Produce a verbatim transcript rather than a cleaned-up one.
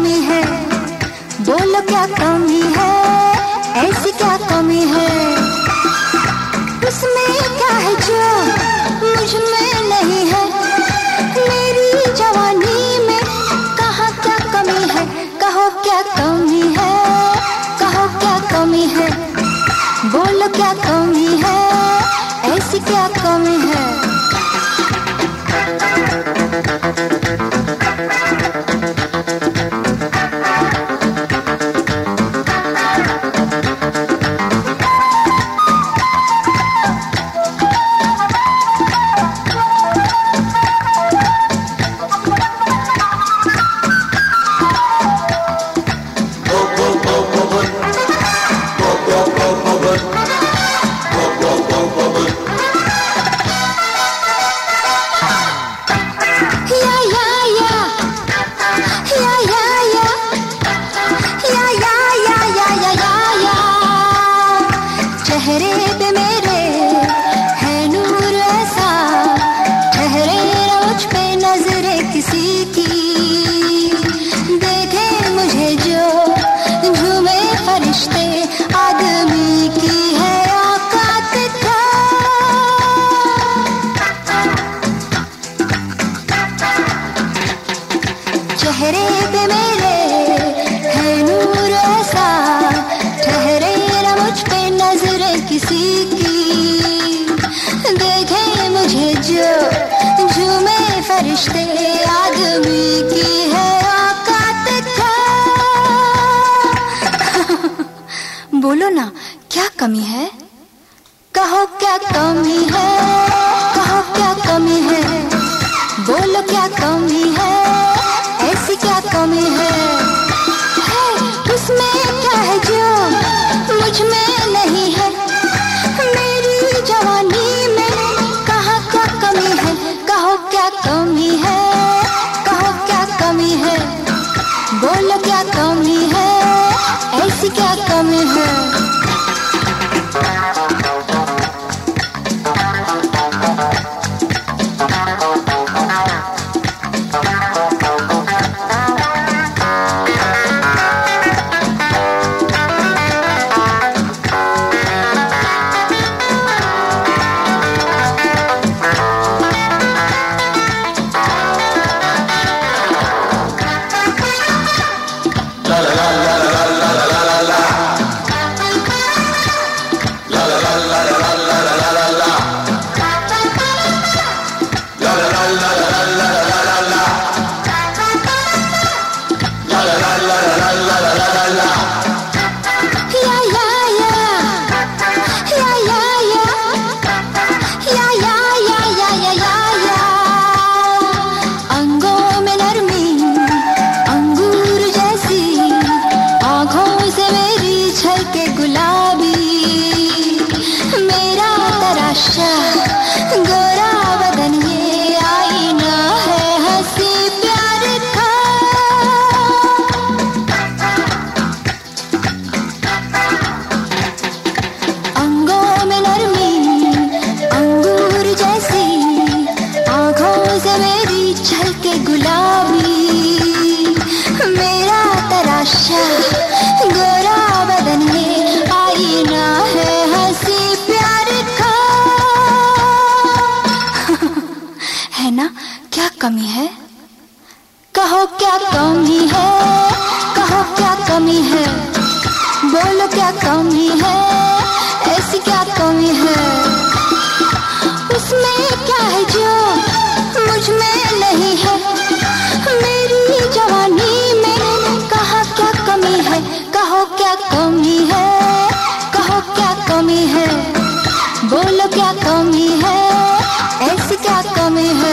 कमी है? बोलो क्या कमी है? ऐसी क्या कमी है? उसमें क्या है जो मुझ में नहीं है? मेरी जवानी में कहाँ क्या कमी है? कहो क्या कमी है? कहो क्या कमी है? बोलो क्या कमी है? ऐसी क्या कमी है? चेहरे पे मेरे है नूर ऐसा, ठहरे मुझ पे नजरे किसी की। देखे मुझे जो झूमे फरिश्ते, आदमी की है औकात क्या? चेहरे पे मेरे है नूर ऐसा, ठहरे मुझ पे नजरे किसी की। देखे मुझे जो झूमे फरिश्ते, आदमी की है औकात क्या? बोलो ना क्या कमी है? कहो क्या कमी है? कहो क्या कमी है? बोलो क्या कमी है? ऐसी क्या कमी है? है उसमें क्या है जो मुझ में नहीं है? मेरी जवानी में कहाँ क्या कमी है? कहो क्या कमी है? कहो क्या कमी है? बोलो क्या कमी है? ऐसी क्या कमी है? गोरा बदन ये आईना है हंसी प्यार का। अंगों में नरमी अंगूर जैसी, आँखों से मेरी छलके गुलाबी। मेरा तराशा गोरा बदन ये आईना है हंसी प्यार का। है ना क्या कमी है? कहो क्या कमी है? कहो क्या कमी है? बोलो क्या कमी है? ऐसी क्या कमी है? उसमें क्या है जो मुझ में नहीं है? मेरी जवानी में कहाँ क्या कमी है? कहो क्या कमी है? कहो क्या कमी है? बोलो क्या कमी है? ऐसी क्या कमी है?